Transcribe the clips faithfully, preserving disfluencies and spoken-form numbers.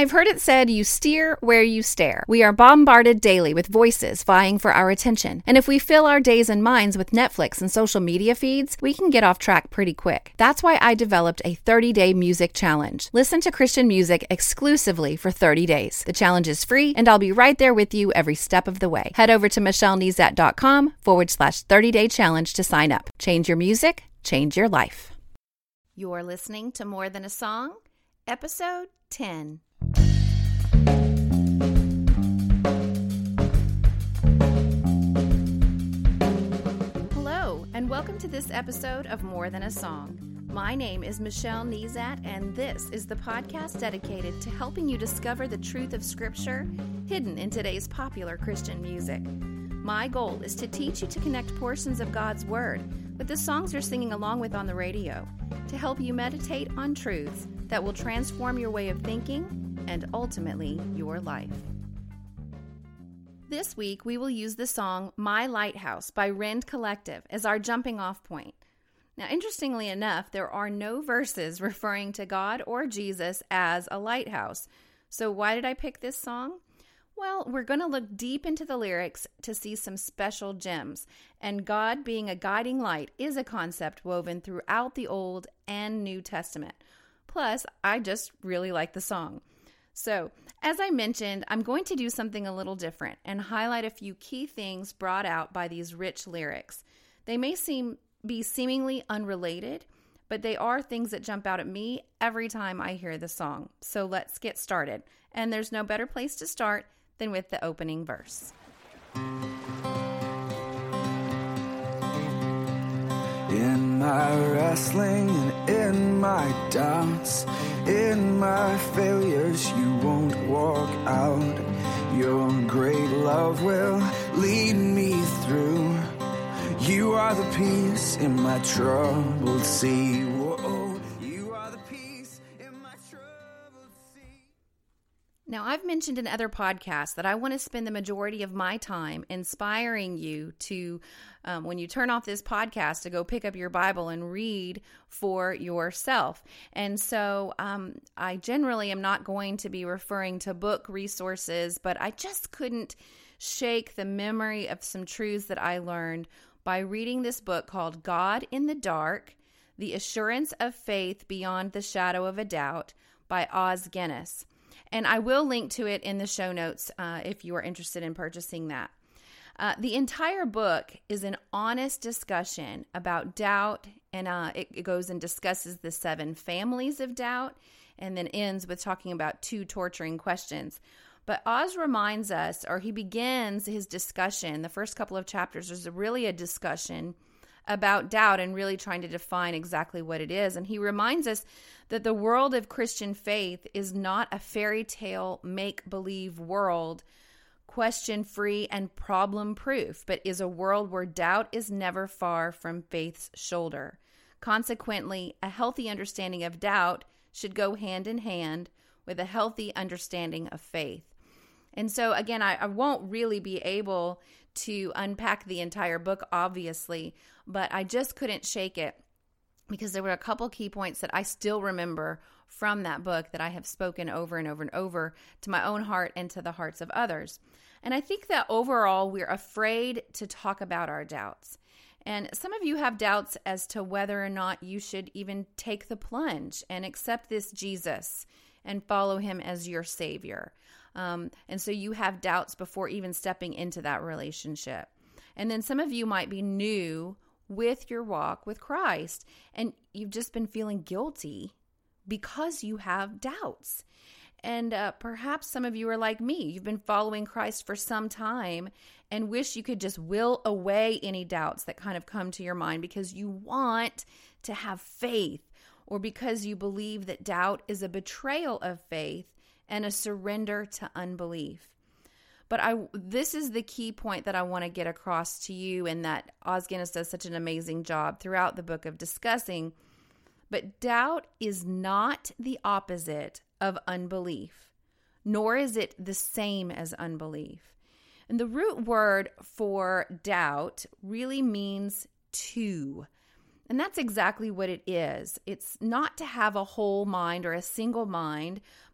I've heard it said you steer where you stare. We are bombarded daily with voices vying for our attention. And if we fill our days and minds with Netflix and social media feeds, we can get off track pretty quick. That's why I developed a thirty-day music challenge. Listen to Christian music exclusively for thirty days. The challenge is free, and I'll be right there with you every step of the way. Head over to michellenezat.com forward slash 30-day challenge to sign up. Change your music, change your life. You're listening to More Than a Song, episode ten. Hello, and welcome to this episode of More Than a Song. My name is Michelle Nezat, and this is the podcast dedicated to helping you discover the truth of Scripture hidden in today's popular Christian music. My goal is to teach you to connect portions of God's Word with the songs you're singing along with on the radio, to help you meditate on truths that will transform your way of thinking and ultimately your life. This week, we will use the song My Lighthouse by Rend Collective as our jumping off point. Now, interestingly enough, there are no verses referring to God or Jesus as a lighthouse. So why did I pick this song? Well, we're going to look deep into the lyrics to see some special gems, and God being a guiding light is a concept woven throughout the Old and New Testament. Plus, I just really like the song. So, as I mentioned, I'm going to do something a little different and highlight a few key things brought out by these rich lyrics. They may seem be seemingly unrelated, but they are things that jump out at me every time I hear the song. So let's get started. And there's no better place to start than with the opening verse. In my wrestling and in my doubts, in my failures, you won't walk out. Your great love will lead me through. You are the peace in my troubled sea. Whoa, you are the peace in my troubled sea. Now, I've mentioned in other podcasts that I want to spend the majority of my time inspiring you to, um, when you turn off this podcast, to go pick up your Bible and read for yourself. And so um, I generally am not going to be referring to book resources, but I just couldn't shake the memory of some truths that I learned by reading this book called God in the Dark, The Assurance of Faith Beyond the Shadow of a Doubt by Os Guinness. And I will link to it in the show notes uh, if you are interested in purchasing that. Uh, the entire book is an honest discussion about doubt, and uh, it, it goes and discusses the seven families of doubt, and then ends with talking about two torturing questions. But Oz reminds us, or he begins his discussion, the first couple of chapters is really a discussion about doubt and really trying to define exactly what it is. And he reminds us that the world of Christian faith is not a fairy tale make-believe world, question-free and problem-proof, but is a world where doubt is never far from faith's shoulder. Consequently, a healthy understanding of doubt should go hand in hand with a healthy understanding of faith. And so, again, I, I won't really be able to unpack the entire book, obviously, but I just couldn't shake it because there were a couple key points that I still remember from that book that I have spoken over and over and over to my own heart and to the hearts of others. And I think that overall, we're afraid to talk about our doubts. And some of you have doubts as to whether or not you should even take the plunge and accept this Jesus and follow him as your Savior. Um, and so you have doubts before even stepping into that relationship. And then some of you might be new with your walk with Christ, and you've just been feeling guilty because you have doubts. And uh, perhaps some of you are like me. You've been following Christ for some time and wish you could just will away any doubts that kind of come to your mind because you want to have faith, or because you believe that doubt is a betrayal of faith and a surrender to unbelief. But I, this is the key point that I want to get across to you, and that Os Guinness does such an amazing job throughout the book of discussing. But doubt is not the opposite of unbelief, nor is it the same as unbelief. And the root word for doubt really means to. And that's exactly what it is. It's not to have a whole mind or a single mind,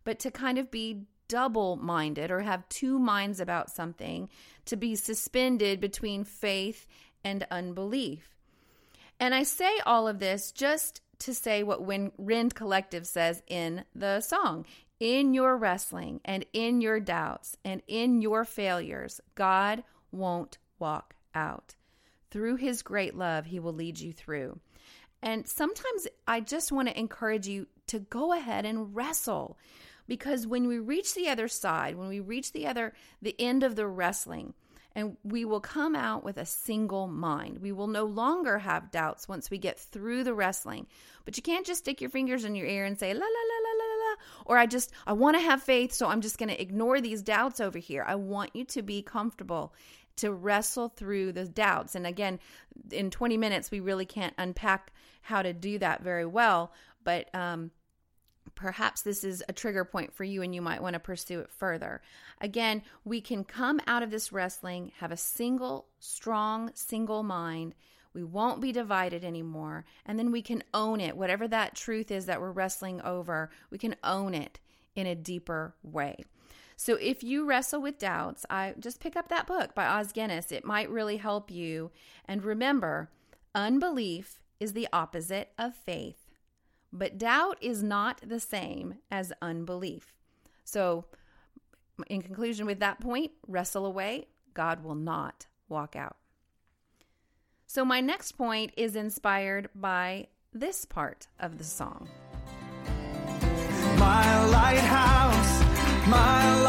but to kind of be double-minded or have two minds about something, to be suspended between faith and unbelief. And I say all of this just to say what Rend Collective says in the song. In your wrestling and in your doubts and in your failures, God won't walk out. Through his great love, he will lead you through. And sometimes I just want to encourage you to go ahead and wrestle, because when we reach the other side, when we reach the other, the end of the wrestling, and we will come out with a single mind. We will no longer have doubts once we get through the wrestling. But you can't just stick your fingers in your ear and say, la, la, la, la, la, la, or I just, I want to have faith, so I'm just going to ignore these doubts over here. I want you to be comfortable to wrestle through the doubts. And again, in twenty minutes, we really can't unpack how to do that very well, but um, perhaps this is a trigger point for you and you might want to pursue it further. Again, we can come out of this wrestling, have a single, strong, single mind. We won't be divided anymore. And then we can own it. Whatever that truth is that we're wrestling over, we can own it in a deeper way. So if you wrestle with doubts, I just pick up that book by Os Guinness. It might really help you. And remember, unbelief is the opposite of faith. But doubt is not the same as unbelief. So in conclusion with that point, wrestle away. God will not walk out. So my next point is inspired by this part of the song. My lighthouse, my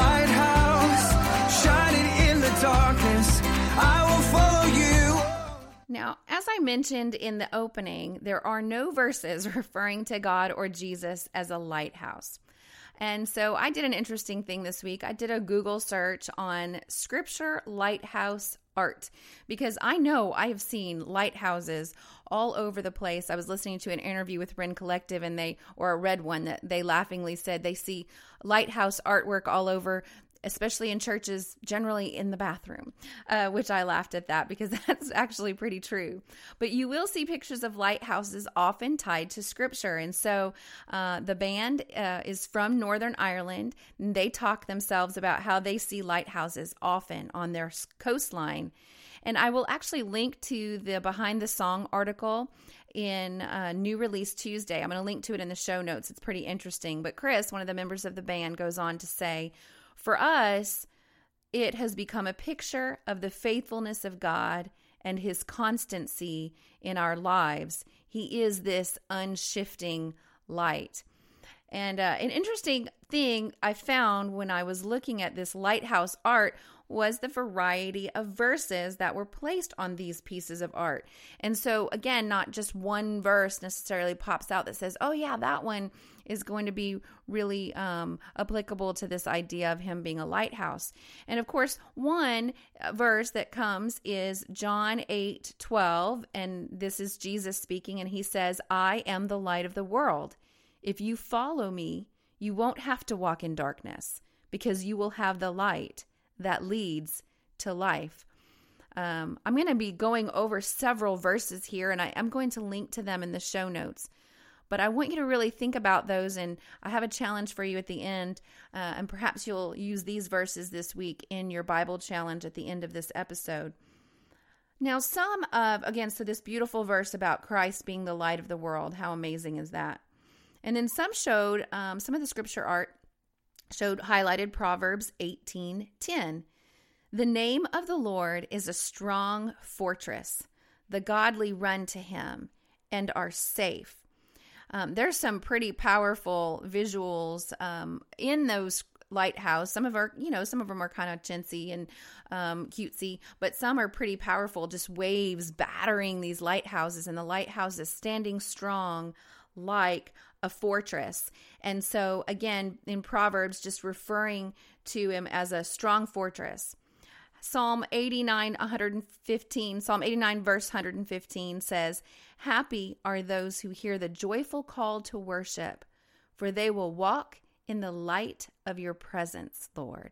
lighthouse, shining in the darkness, I will follow you. Now, as I mentioned in the opening, there are no verses referring to God or Jesus as a lighthouse. And so I did an interesting thing this week. I did a Google search on scripture lighthouse art, because I know I have seen lighthouses all over the place. I was listening to an interview with Rend Collective, and they, or I read one that they laughingly said they see lighthouse artwork all over, especially in churches, generally in the bathroom, uh, which I laughed at that because that's actually pretty true. But you will see pictures of lighthouses often tied to scripture. And so uh, the band uh, is from Northern Ireland, and they talk themselves about how they see lighthouses often on their coastline. And I will actually link to the Behind the Song article in uh, New Release Tuesday. I'm going to link to it in the show notes. It's pretty interesting. But Chris, one of the members of the band, goes on to say, for us, it has become a picture of the faithfulness of God and his constancy in our lives. He is this unshifting light. And uh, an interesting thing I found when I was looking at this lighthouse art was the variety of verses that were placed on these pieces of art. And so, again, not just one verse necessarily pops out that says, oh yeah, that one is going to be really um, applicable to this idea of him being a lighthouse. And of course, one verse that comes is John eight twelve, and this is Jesus speaking, and he says, I am the light of the world. If you follow me, you won't have to walk in darkness, because you will have the light that leads to life. Um, I'm going to be going over several verses here, and I, I'm going to link to them in the show notes. But I want you to really think about those, and I have a challenge for you at the end, uh, and perhaps you'll use these verses this week in your Bible challenge at the end of this episode. Now, some of, again, so this beautiful verse about Christ being the light of the world, how amazing is that? And then some showed, um, some of the scripture art showed highlighted Proverbs eighteen ten. The name of the Lord is a strong fortress. The godly run to him and are safe. Um, there's some pretty powerful visuals um, in those lighthouse. Some of our, you know, some of them are kind of chintzy and um, cutesy, but some are pretty powerful, just waves battering these lighthouses, and the lighthouse is standing strong like a fortress. And so again, in Proverbs, just referring to him as a strong fortress. Psalm eighty-nine, one fifteen, Psalm eighty-nine, verse one fifteen says, happy are those who hear the joyful call to worship, for they will walk in the light of your presence, Lord.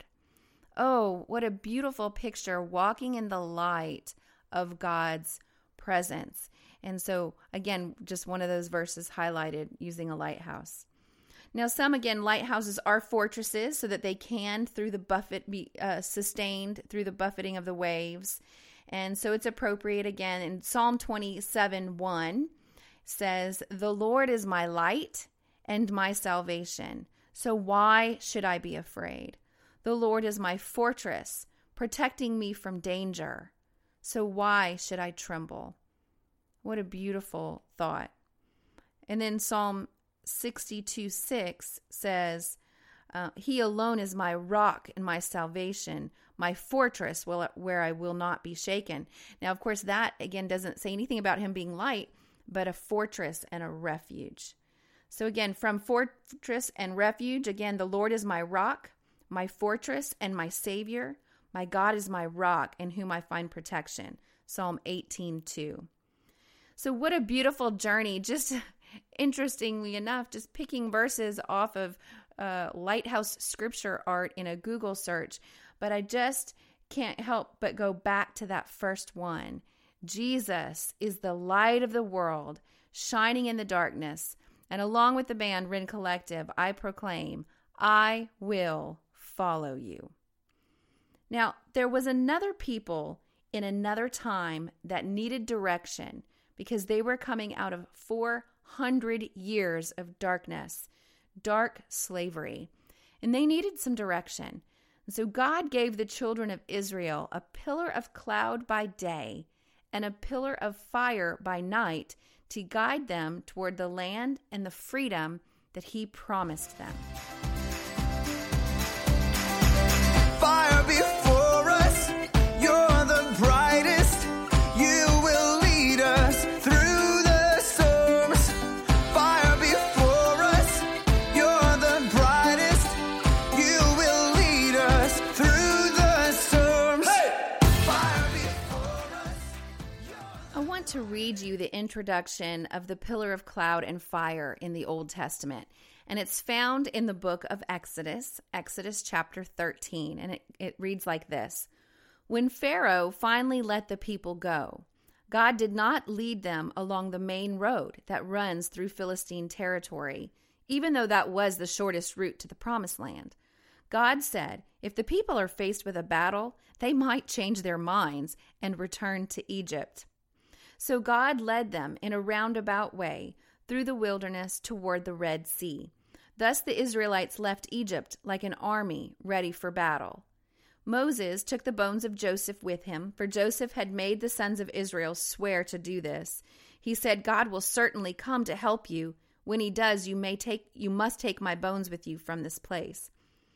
Oh, what a beautiful picture, walking in the light of God's presence. And so, again, just one of those verses highlighted using a lighthouse. Now, some, again, lighthouses are fortresses so that they can, through the buffet, be uh, sustained through the buffeting of the waves. And so it's appropriate, again, in Psalm twenty-seven one says, "The Lord is my light and my salvation, so why should I be afraid? The Lord is my fortress, protecting me from danger, so why should I tremble?" What a beautiful thought. And then Psalm sixty-two six says, uh, "He alone is my rock and my salvation, my fortress where I will not be shaken." Now, of course, that, again, doesn't say anything about him being light, but a fortress and a refuge. So again, from fortress and refuge, again, the Lord is my rock, my fortress, and my Savior. My God is my rock in whom I find protection. Psalm eighteen two. So what a beautiful journey. Just interestingly enough, just picking verses off of uh, Lighthouse Scripture Art in a Google search. But I just can't help but go back to that first one. Jesus is the light of the world, shining in the darkness. And along with the band Ren Collective, I proclaim, I will follow you. Now, there was another people in another time that needed direction because they were coming out of four hundred years of darkness, dark slavery, and they needed some direction. And so God gave the children of Israel a pillar of cloud by day and a pillar of fire by night to guide them toward the land and the freedom that he promised them. Fire before us, you're the brightest. You will lead us through the storms. Fire before us, you're the brightest. You will lead us through the storms. Hey! Fire before us. I want to read you the introduction of the pillar of cloud and fire in the Old Testament. And it's found in the book of Exodus, Exodus chapter thirteen. And it, it reads like this. When Pharaoh finally let the people go, God did not lead them along the main road that runs through Philistine territory, even though that was the shortest route to the promised land. God said, if the people are faced with a battle, they might change their minds and return to Egypt. So God led them in a roundabout way through the wilderness toward the Red Sea. Thus the Israelites left Egypt like an army ready for battle. Moses took the bones of Joseph with him, for Joseph had made the sons of Israel swear to do this. He said, God will certainly come to help you. When he does, you may take you must take my bones with you from this place.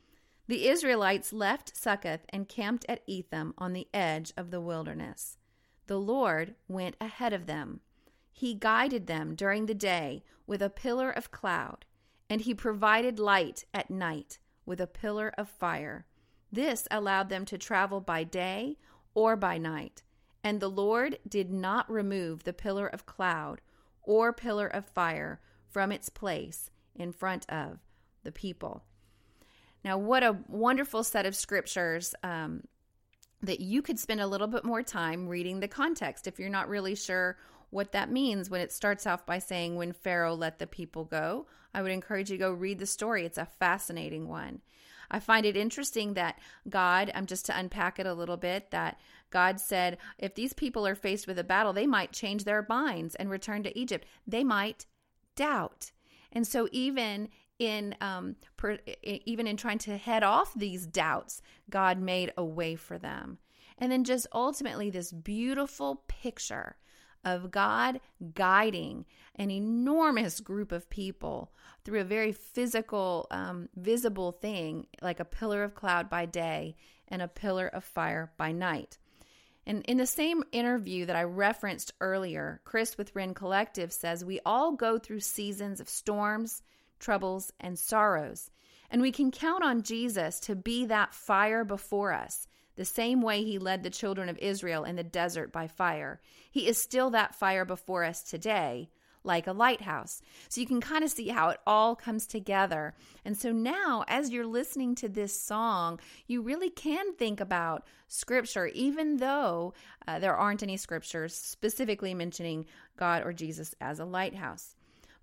The Israelites left Succoth and camped at Etham on the edge of the wilderness. The Lord went ahead of them. He guided them during the day with a pillar of cloud, and he provided light at night with a pillar of fire. This allowed them to travel by day or by night. And the Lord did not remove the pillar of cloud or pillar of fire from its place in front of the people. Now, what a wonderful set of scriptures um, that you could spend a little bit more time reading the context if you're not really sure what that means when it starts off by saying, when Pharaoh let the people go. I would encourage you to go read the story. It's a fascinating one. I find it interesting that God, um, just to unpack it a little bit, that God said, if these people are faced with a battle, they might change their minds and return to Egypt. They might doubt. And so even in um, per, even in trying to head off these doubts, God made a way for them. And then just ultimately this beautiful picture of God guiding an enormous group of people through a very physical, um, visible thing, like a pillar of cloud by day and a pillar of fire by night. And in the same interview that I referenced earlier, Chris with Ren Collective says, we all go through seasons of storms, troubles, and sorrows, and we can count on Jesus to be that fire before us. The same way he led the children of Israel in the desert by fire. He is still that fire before us today, like a lighthouse. So you can kind of see how it all comes together. And so now, as you're listening to this song, you really can think about Scripture, even though uh, there aren't any Scriptures specifically mentioning God or Jesus as a lighthouse.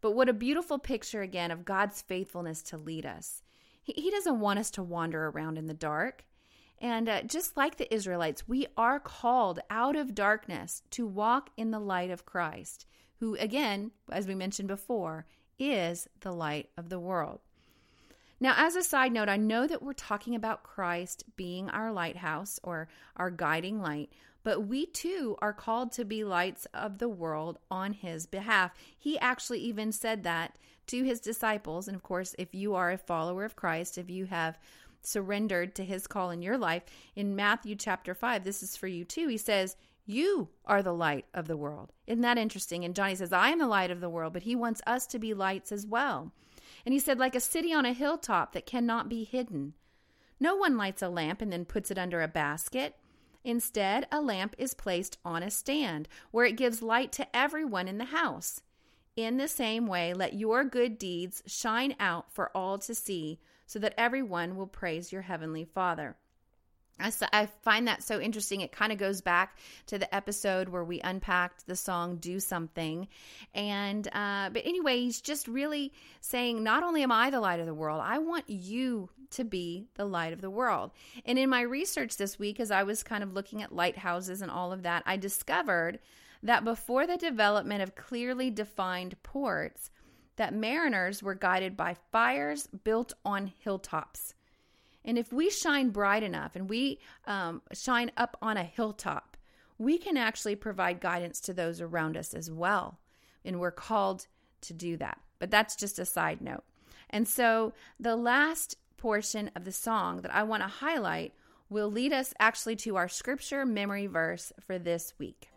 But what a beautiful picture again of God's faithfulness to lead us. He, he doesn't want us to wander around in the dark. And uh, just like the Israelites, we are called out of darkness to walk in the light of Christ, who, again, as we mentioned before, is the light of the world. Now, as a side note, I know that we're talking about Christ being our lighthouse or our guiding light, but we too are called to be lights of the world on his behalf. He actually even said that to his disciples. And of course, if you are a follower of Christ, if you have surrendered to his call in your life, in Matthew chapter five, this is for you too. He says, you are the light of the world. Isn't that interesting? And Johnny says, I am the light of the world, but he wants us to be lights as well. And he said, like a city on a hilltop that cannot be hidden. No one lights a lamp and then puts it under a basket. Instead, a lamp is placed on a stand where it gives light to everyone in the house. In the same way, let your good deeds shine out for all to see, so that everyone will praise your heavenly Father. I, I find that so interesting. It kind of goes back to the episode where we unpacked the song Do Something. And, uh, but anyway, he's just really saying, not only am I the light of the world, I want you to be the light of the world. And in my research this week, as I was kind of looking at lighthouses and all of that, I discovered that before the development of clearly defined ports, that mariners were guided by fires built on hilltops. And if we shine bright enough and we um, shine up on a hilltop, we can actually provide guidance to those around us as well. And we're called to do that. But that's just a side note. And so the last portion of the song that I want to highlight will lead us actually to our scripture memory verse for this week.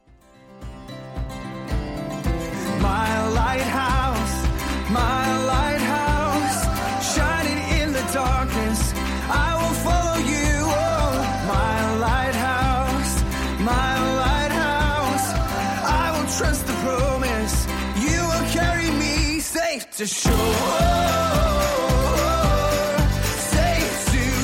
My lighthouse, my lighthouse, shining in the darkness, I will follow you. Oh, my lighthouse, my lighthouse, I will trust the promise. You will carry me safe to shore, safe to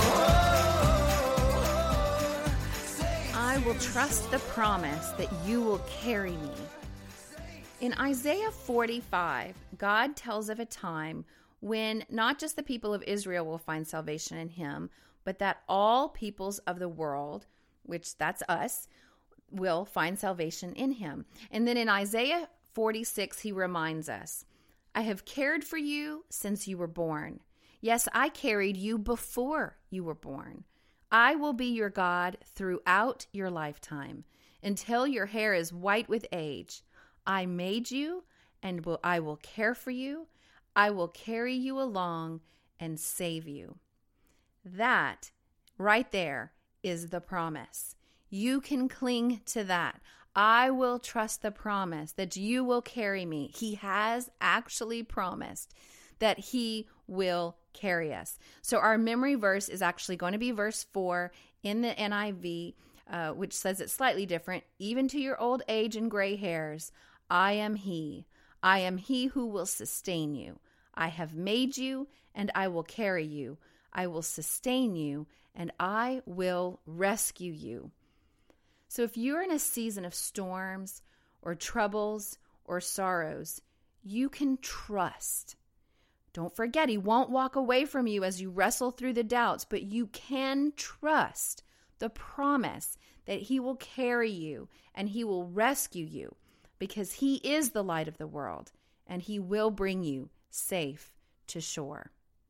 shore. Safe I will trust the promise that you will carry me. In Isaiah forty-five, God tells of a time when not just the people of Israel will find salvation in him, but that all peoples of the world, which that's us, will find salvation in him. And then in Isaiah forty-six, he reminds us, I have cared for you since you were born. Yes, I carried you before you were born. I will be your God throughout your lifetime, until your hair is white with age. I made you, and will, I will care for you. I will carry you along and save you. That right there is the promise. You can cling to that. I will trust the promise that you will carry me. He has actually promised that he will carry us. So our memory verse is actually going to be verse four in the N I V, uh, which says it slightly different. Even to your old age and gray hairs, I am he. I am he who will sustain you. I have made you, and I will carry you. I will sustain you, and I will rescue you. So if you're in a season of storms or troubles or sorrows, you can trust. Don't forget, he won't walk away from you as you wrestle through the doubts, but you can trust the promise that he will carry you and he will rescue you, because he is the light of the world and he will bring you safe to shore.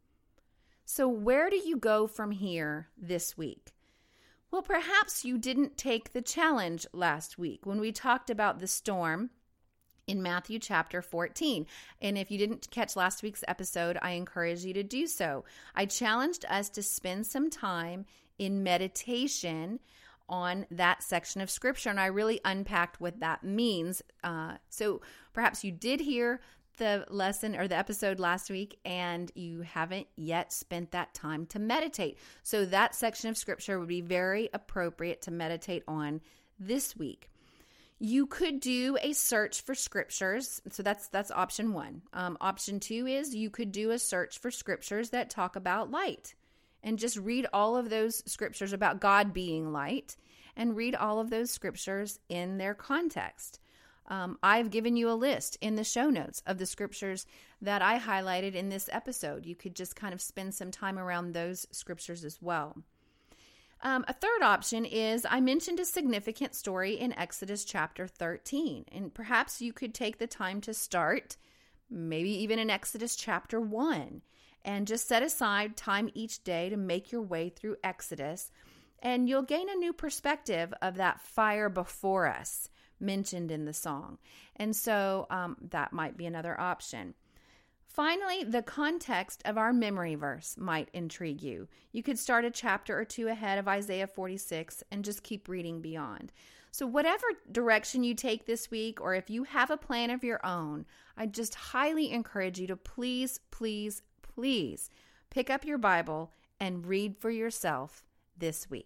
So where do you go from here this week? Well, perhaps you didn't take the challenge last week when we talked about the storm in Matthew chapter fourteen. And if you didn't catch last week's episode, I encourage you to do so. I challenged us to spend some time in meditation on that section of scripture, and I really unpacked what that means. Uh, so perhaps you did hear the lesson or the episode last week and you haven't yet spent that time to meditate. So that section of scripture would be very appropriate to meditate on this week. You could do a search for scriptures. So that's that's option one. Um, option two is you could do a search for scriptures that talk about light, and just read all of those scriptures about God being light, and read all of those scriptures in their context. Um, I've given you a list in the show notes of the scriptures that I highlighted in this episode. You could just kind of spend some time around those scriptures as well. Um, a third option is I mentioned a significant story in Exodus chapter thirteen, and perhaps you could take the time to start, maybe even in Exodus chapter one, and just set aside time each day to make your way through Exodus, and you'll gain a new perspective of that fire before us mentioned in the song. And so um, that might be another option. Finally, the context of our memory verse might intrigue you. You could start a chapter or two ahead of Isaiah forty-six and just keep reading beyond. So whatever direction you take this week, or if you have a plan of your own, I just highly encourage you to please, please, please pick up your Bible and read for yourself this week.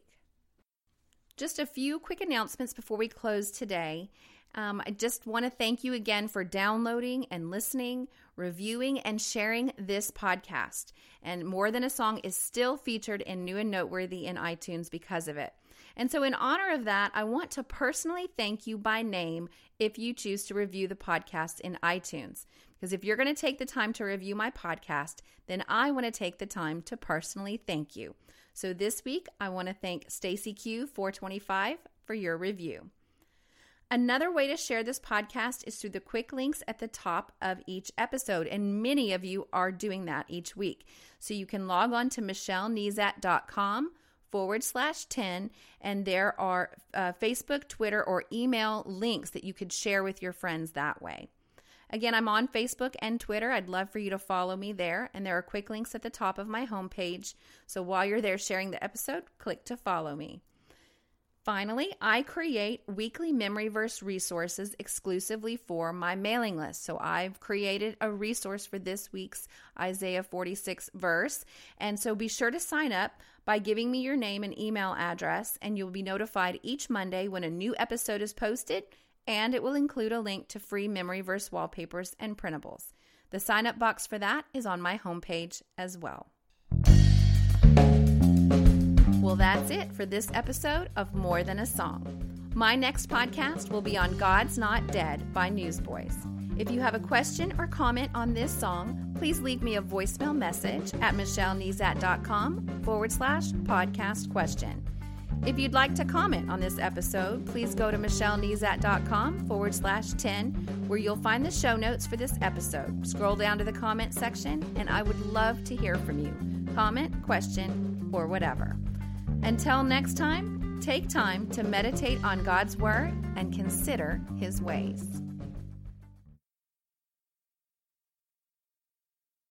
Just a few quick announcements before we close today. Um, I just want to thank you again for downloading and listening, reviewing, and sharing this podcast. And More Than a Song is still featured in New and Noteworthy in iTunes because of it. And so in honor of that, I want to personally thank you by name if you choose to review the podcast in iTunes. Because if you're going to take the time to review my podcast, then I want to take the time to personally thank you. So this week, I want to thank Stacy Q four twenty-five for your review. Another way to share this podcast is through the quick links at the top of each episode, and many of you are doing that each week. So you can log on to michellenezat.com forward slash 10, and there are uh, Facebook, Twitter, or email links that you could share with your friends that way. Again, I'm on Facebook and Twitter. I'd love for you to follow me there, and there are quick links at the top of my homepage. So while you're there sharing the episode, click to follow me. Finally, I create weekly memory verse resources exclusively for my mailing list. So I've created a resource for this week's Isaiah forty-six verse. And so be sure to sign up by giving me your name and email address, and you'll be notified each Monday when a new episode is posted, and it will include a link to free memory verse wallpapers and printables. The sign-up box for that is on my homepage as well. Well, that's it for this episode of More Than a Song. My next podcast will be on God's Not Dead by Newsboys. If you have a question or comment on this song, please leave me a voicemail message at michellenezat.com forward slash podcast question. If you'd like to comment on this episode, please go to michellenezat.com forward slash 10, where you'll find the show notes for this episode. Scroll down to the comment section, and I would love to hear from you. Comment, question, or whatever. Until next time, take time to meditate on God's Word and consider His ways.